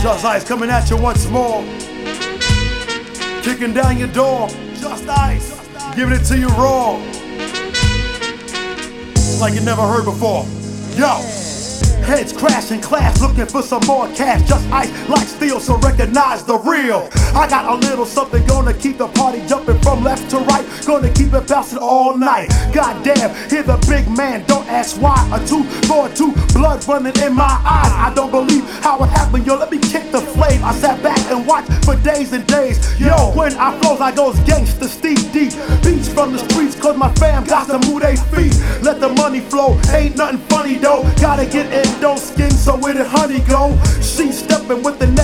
Just Ice coming at you once more. Kicking down your door. Just Ice, giving it to you raw. Like you never heard before. Yo! Heads crashing class, looking for some more cash. Just Ice like steel, so recognize the real. I got a little something gonna keep the party jumping from left to right. Gonna keep it bouncing all night. Goddamn, hear the big man, don't ask why. A 2 for 2, blood running in my eyes. I don't believe how it happened, yo, let me kick the flame. I sat back and watched for days and days. Yo, when I flows, I goes gangsta Steve deep. Beats from the streets, cause my fam got to move they feet. Let the money flow, ain't nothing funny though. Gotta get in, don't skin, so where the honey go? She stepping with the